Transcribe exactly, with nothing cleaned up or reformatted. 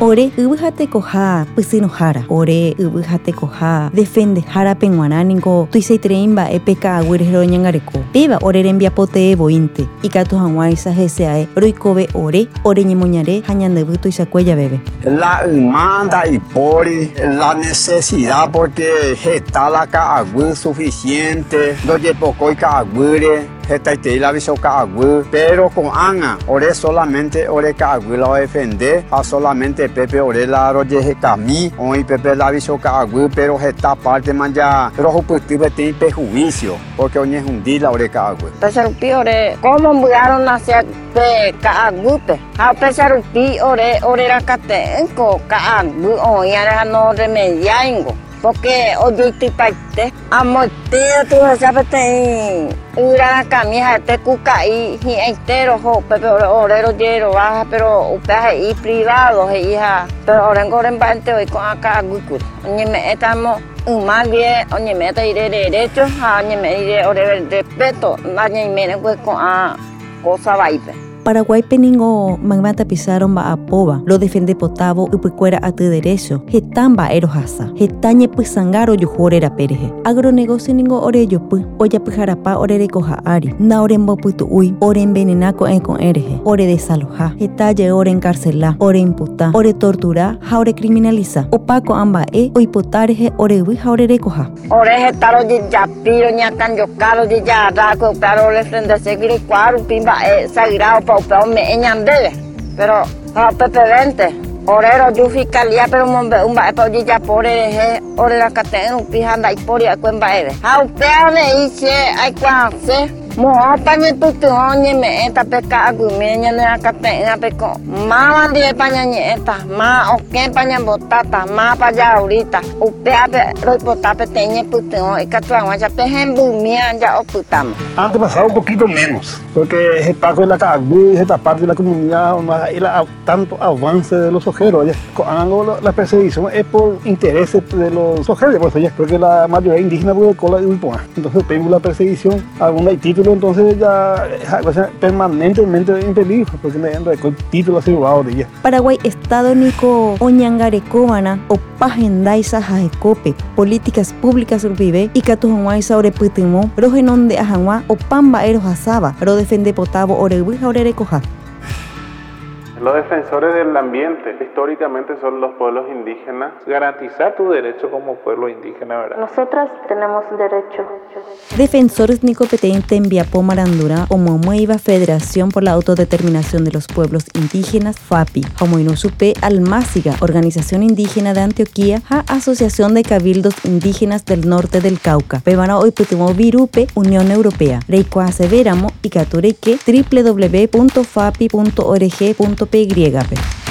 Ore ubuhate koha pysynohára. Ore ubuhate koha defendehára penguaráningo tuichaitereimba epeka aguire roñangareko. Péva ore rembiapote vointe. Ikatu hag̃uáicha heseae roikove ore ore ñemoñare ha ñandevy tuichakue javeve. La manda y por la necesidad porque está la ka'aguy suficiente, doye pocoi ka'aguire, hetaitei la viso ka'aguy, pero con anga, ore solamente ore ka'aguy la defender, a solamente Pepe ore la roye kami, hoy Pepe la viso ka'aguy, pero esta parte man ya, pero juputive tiene perjuicio, porque hoy es un día ore ka'aguy. Pesarupi ore, ¿cómo mudieron hacia ka'aguy? A pesarupi ore ore la katenko ka'aguy, hoy ya no remediaingo. Porque hoy te parte a motea tu sabete ura camisa te cuca y entero ho pero orero yero baja pero usted y privado hija pero ahora en bante hoy con acá gucu ni me estamos un mal bien ni me te iré derecho ni me iré ore respeto ni me pues con a cosa vaipe. Paraguay peningo mangmata pisaron ba apoba lo defende potavo upucuera a tu derecho hetamba erohasa hetañe pisangaro yujorera pereje agronegocio ningo ore yopu oya pijarapa orere koja ari na orembo putu ui ore envenenako en con ereje ore desaloja hetaye ore encarcela ore imputa ore tortura ha ore criminaliza opaco amba e oipotareje ore ui ha ore recoja ore hetaro de yapiro ñakan yokaro de yarako pero le frente seguir cuaro pimba e sagrado pero me ñandele pero a Pepe vente orero yo fiscalía pero mombe un ba pa ya por eje ore la catena un pijanda y por ya cuemba ere a usted me dice hay cuanse mo pañe puto oñe me esta peca agumeña na catena peco mama de paña nieta ma o que paña botata ma pa ya ahorita usted ro botata teñe puto y catuan ya pejembu mía ya o putamos antes pasaba un poquito menos porque esta parte de la cagu esta parte de la comunidad y la tanto avance de los ojeros cuando la persecución es por intereses de los ojeros por eso porque la mayoría indígena puede cola de un entonces tengo la persecución alguna hay título entonces ya es permanentemente en peligro porque me dan el título asegurado de ella. Paraguay Estado Nico Oñangarecóbana o Pajendaisa Jajecope políticas públicas urbibe y Catujuay sobre Putimo Rogenon de Ajanua o Pamba Eros Asaba Ro defende potavo orebuja orerecoja. Los defensores del ambiente históricamente son los pueblos indígenas. Garantizar tu derecho como pueblo indígena, ¿verdad? Nosotras tenemos derecho. Defensores nicopetente en Viapó Marandura o Momueiva Federación por la Autodeterminación de los Pueblos Indígenas FAPI, Homoinosupe Almáciga, Organización Indígena de Antioquia, ha Asociación de Cabildos Indígenas del Norte del Cauca, Pebana Oiputimo Virupe, Unión Europea, Reikua Severamo y Catureque, doble u doble u doble u punto fapi punto org punto p.